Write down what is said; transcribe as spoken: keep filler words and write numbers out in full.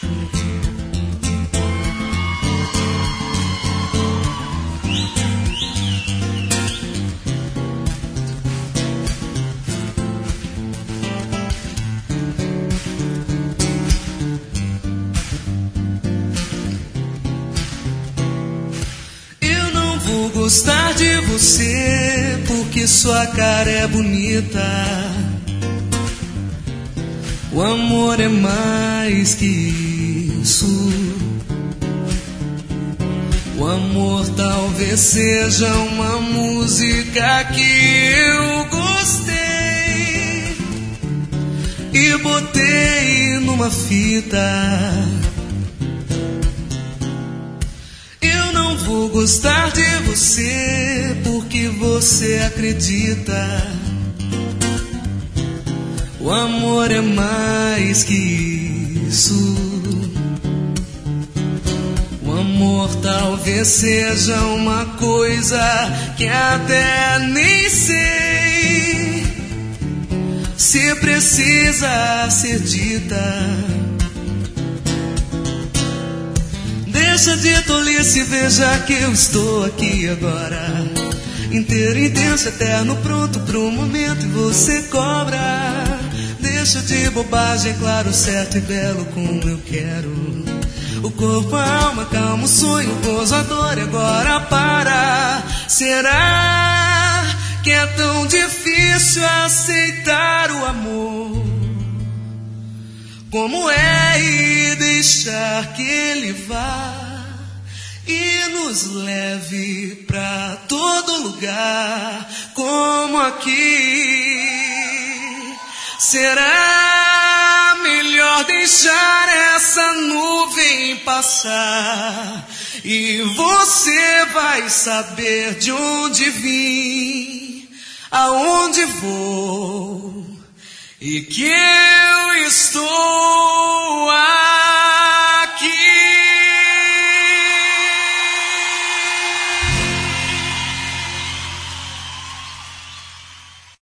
Gostar de você porque sua cara é bonita. O amor é mais que isso. O amor talvez seja uma música que eu gostei e botei numa fita. Vou gostar de você porque você acredita. O amor é mais que isso. O amor talvez seja uma coisa que até nem sei se precisa ser dita. Deixa de tolice, veja que eu estou aqui agora, inteiro, intenso, eterno, pronto pro momento e você cobra. Deixa de bobagem, claro, certo e belo como eu quero. O corpo, a alma, calma, o sonho, o gozo, a dor, e agora para. Será que é tão difícil aceitar o amor? Como é e deixar que ele vá e nos leve pra todo lugar, como aqui. Será melhor deixar essa nuvem passar e você vai saber de onde vim, aonde vou e que eu estou aqui.